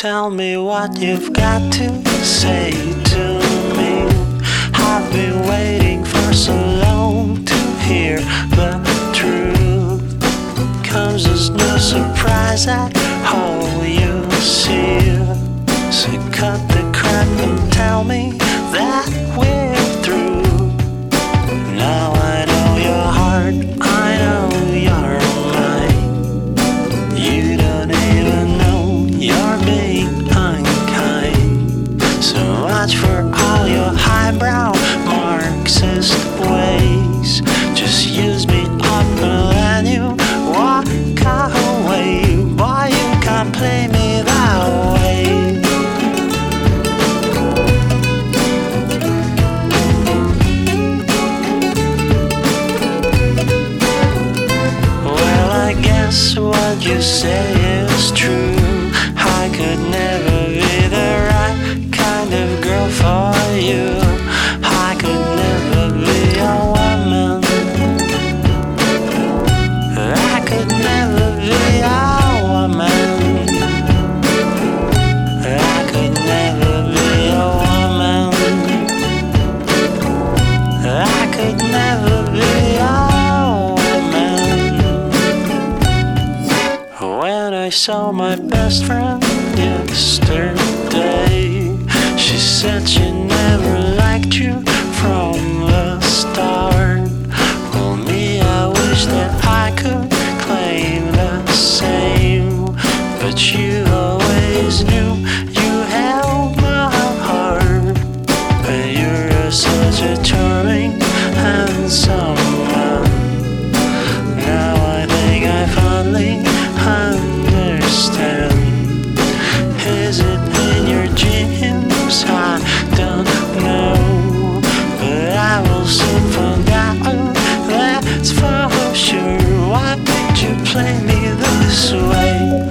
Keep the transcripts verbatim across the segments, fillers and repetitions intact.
Tell me what you've got to say to me. I've been waiting for so long to hear the truth. Comes as no surprise at all you see. So cut the crap and tell me that we're through. Now I know your heart, I know you're mine. You don't even know you're being unkind. So much for all your highbrow Marxist ways. Just use me up and then you walk away. Boy, you can't play me that way. Well, I guess what you say is true. I could never be the right kind of girl for you. I could never be a woman. I could never be a woman. I could never be a woman. I could never be a woman. When I saw my best friend yesterday, she said she never liked you from the start. Well, me, I wish that I could claim the same, but you always knew you held my heart. But you're such a charming, handsome man. Now I think I finally understand. Is it in your genes? I don't know, but I will soon find out. That's for sure. Why did you play me this way?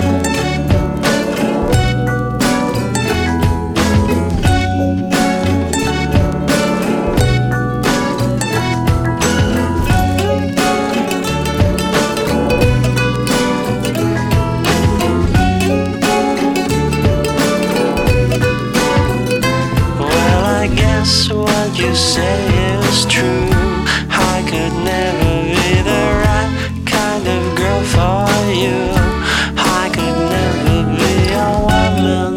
What you say is true. I could never be the right kind of girl for you. I could never be a woman.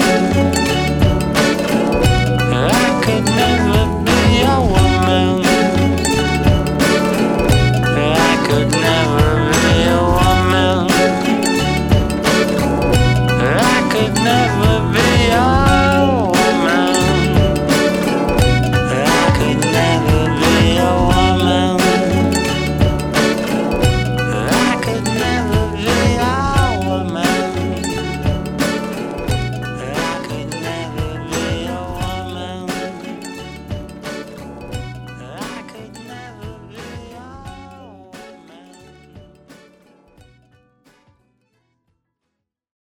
I could never be a woman. I could never be a woman. I could never be